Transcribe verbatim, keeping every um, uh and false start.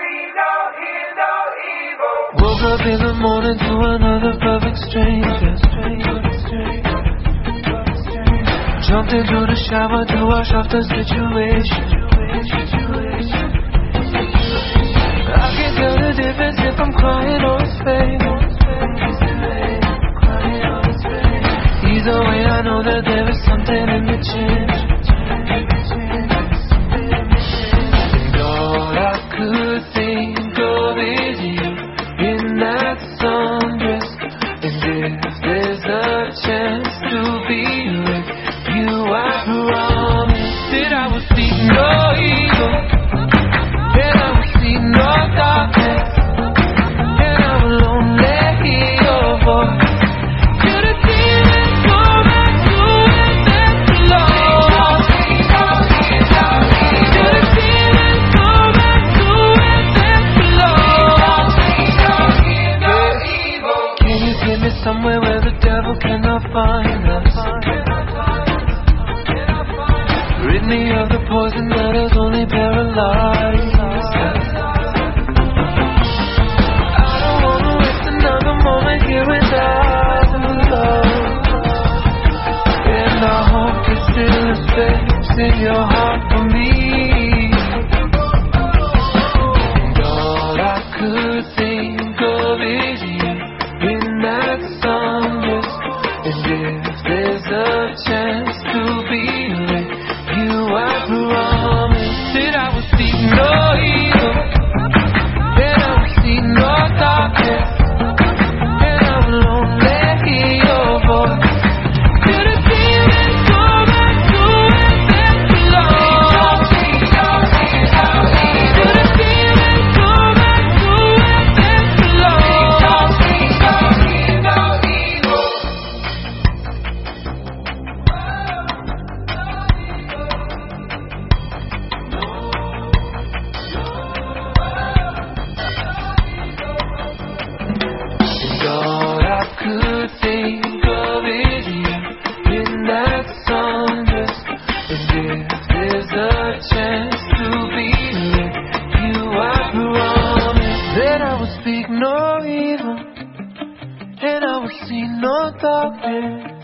Woke up in the morning to another perfect stranger. Jumped into the shower to wash off the situation. I can't tell the difference if I'm crying or it's fake. Either way, I know that there is something in the change. And all I could think of is you in that sundress. And if there's a chance to be with you, I promise that I will see no evil, that I will see no darkness, and I will only hear your voice. Till the demons go back to where they belong. Till the demons go back to where they belong. Can you get me somewhere where the devil cannot find us? Rid me of the poison that has only paralyzed us. I don't wanna waste another moment here without love. And I hope there's still a space in your heart for me. And all I could think of is you in that sundress. And if there's a chance to be with you, I promise that I will see no evil, that I will see no darkness, and I will only hear your voice. Till the demons go back to where they belong. Till the demons go back to where they belong. And all I could think of is you in that sundress. And if there's a chance to be with you, I promise that I will speak no evil, and I will see no darkness.